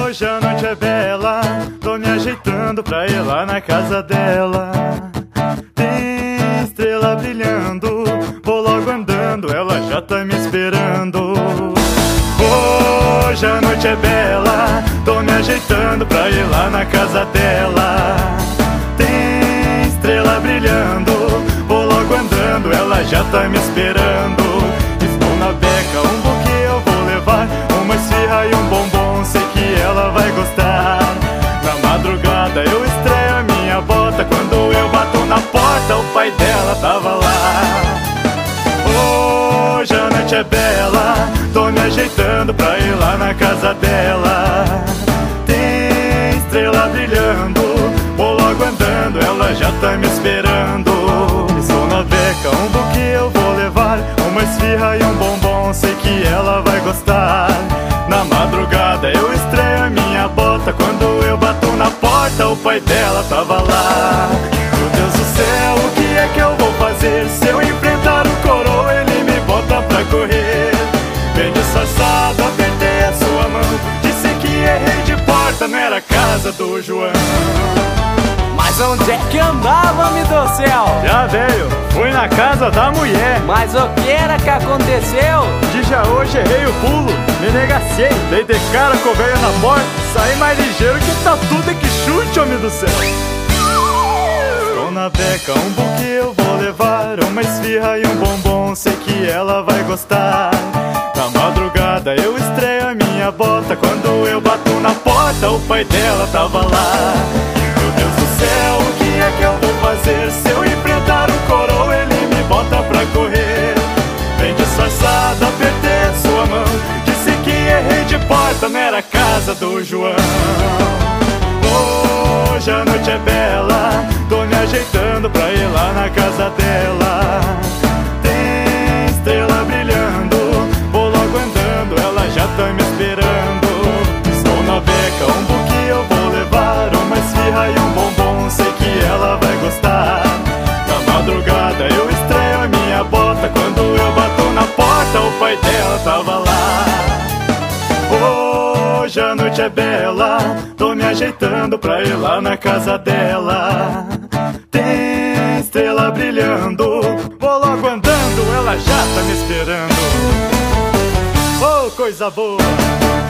Hoje a noite é bela, tô me ajeitando pra ir lá na casa dela. Tem estrela brilhando, vou logo andando, ela já tá me esperando. Hoje a noite é bela, tô me ajeitando pra ir lá na casa dela. Tem estrela brilhando, vou logo andando, ela já tá me esperando. Estou na beca, um buquê eu vou levar, uma esfirra e um bombom, sei que ela vai gostar. Na madrugada eu estreio a minha bota, quando eu bato na porta o pai dela tava lá. Hoje a noite é bela, tô me ajeitando pra ir lá na casa dela. Tem estrela brilhando, vou logo andando, ela já tá me esperando. Estou na beca, um buquê eu vou levar, uma esfirra e um bombom, sei que ela vai gostar. Na madrugada eu estreio a minha bota, quando eu bato na porta o pai dela tava lá. Meu Deus do céu, o que é que eu vou fazer? Se eu enfrentar o coroa, ele me bota pra correr. Bem disfarçado, apertei a sua mão, disse que errei de porta, não era a casa do João. Mas onde é que andava, me do céu? Já veio, fui na casa da mulher. Mas o que era que aconteceu? De já hoje errei o pulo, me negacei, dei de cara com o velho na porta, saí mais ligeiro que tá tudo que chute, homem do céu. Estou na beca, um buquê eu vou levar, uma esfirra e um bombom, sei que ela vai gostar. Na madrugada eu estreio a minha bota, quando eu bato na porta o pai dela tava lá. Meu Deus do céu, o que é que eu vou fazer? Se eu enfrentar o coroa, ele me bota pra correr. Bem disfarçado, apertei a sua mão, disse que errei de porta, não era a casa do João. Hoje a noite é bela, tô me ajeitando pra ir lá na casa dela. Tem estrela brilhando, vou logo andando, ela já tá me esperando. Estou na beca, um buquê eu vou levar, uma esfirra e um bombom, sei que ela vai gostar. Na madrugada eu estreio a minha bota, quando eu bato na porta o pai dela tava lá. Hoje a noite é bela, tô me ajeitando pra ir lá na casa dela. Tem estrela brilhando, vou logo andando, ela já tá me esperando. Oh, coisa boa!